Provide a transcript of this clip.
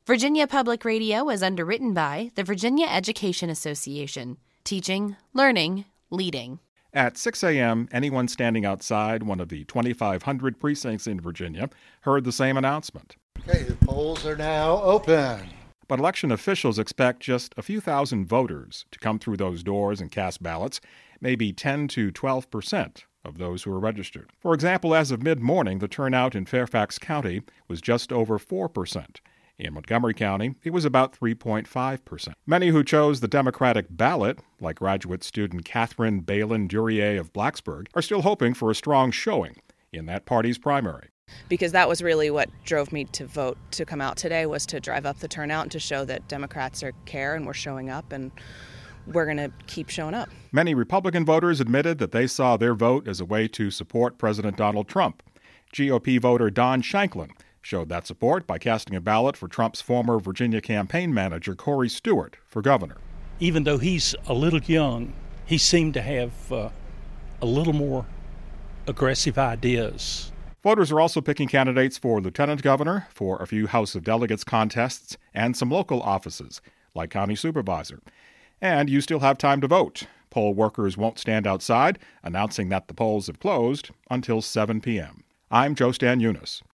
Virginia Public Radio is underwritten by the Virginia Education Association. Teaching, learning, leading. At 6 a.m., anyone standing outside one of the 2,500 precincts in Virginia heard the same announcement. Okay, the polls are now open. But election officials expect just a few thousand voters to come through those doors and cast ballots, maybe 10 to 12% of those who are registered. For example, as of mid-morning, the turnout in Fairfax County was just over 4%. In Montgomery County, it was about 3.5%. Many who chose the Democratic ballot, like graduate student Catherine Balin-Duryea of Blacksburg, are still hoping for a strong showing in that party's primary. Because that was really what drove me to vote to come out today, was to drive up the turnout and to show that Democrats care and we're showing up, and we're going to keep showing up. Many Republican voters admitted that they saw their vote as a way to support President Donald Trump. GOP voter Don Shanklin showed that support by casting a ballot for Trump's former Virginia campaign manager, Corey Stewart, for governor. Even though he's a little young, he seemed to have a little more aggressive ideas. Voters are also picking candidates for lieutenant governor, for a few House of Delegates contests, and some local offices, like county supervisor. And you still have time to vote. Poll workers won't stand outside, announcing that the polls have closed until 7 p.m. I'm Joe Stan Eunice.